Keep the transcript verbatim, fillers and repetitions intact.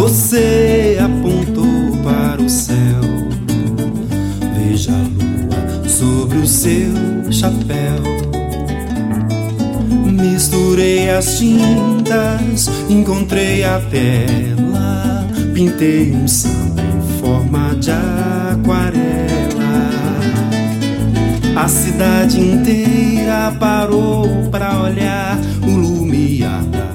Você apontou para o céu. Veja a lua sobre o seu chapéu. Misturei as tintas, encontrei a tela, pintei um samba em forma de aquarela. A cidade inteira parou pra olhar o lumiar da